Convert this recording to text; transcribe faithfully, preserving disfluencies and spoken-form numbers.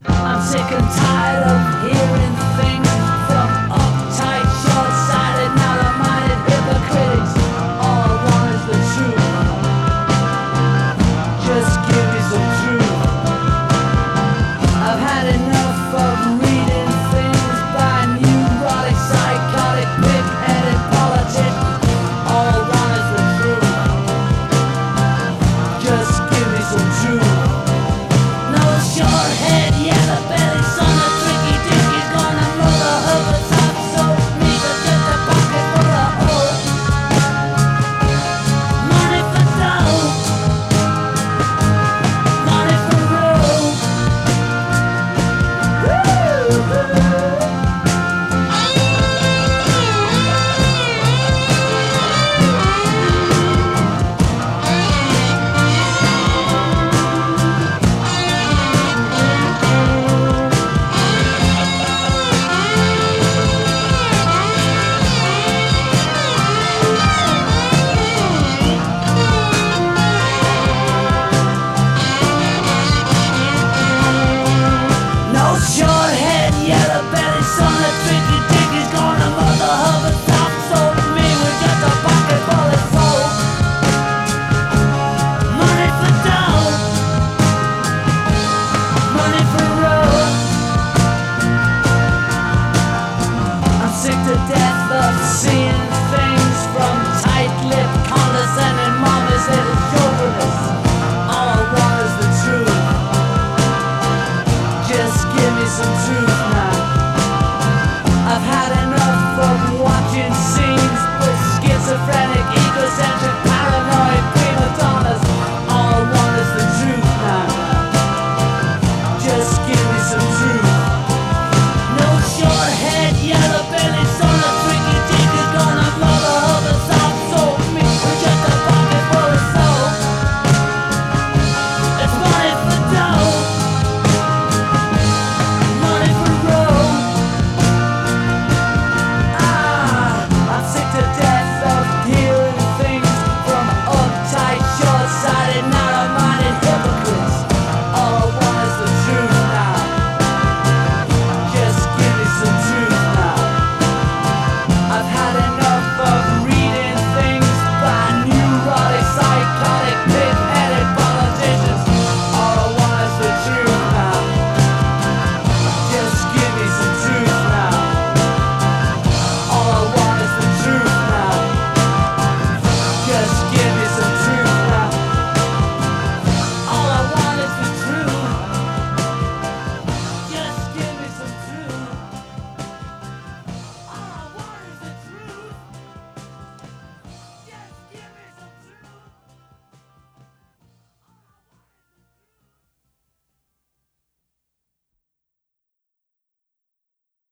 I'm sick and tired of hearing things from uptight, short-sighted, narrow-minded hypocrites. All I want is the truth. Just give me some truth. I've had enough of reading things by neurotic, psychotic, pig-headed politicians. All I want is the truth. Just give me some truth. No short head, yellow belly, son of tricky dick, he's gonna blow the hoover top, so me but just a pocket full of hope. Money for dough, money for rope. No short head, yellow belly, son of tricky dick, he's gonna mother hover top, so me with just a pocket full of soap. Money for dough, money for road. I'm sick to death of seeing things from tight-lipped, condescending mamas that are chauvinists. All I want is the truth. Just give me some truth.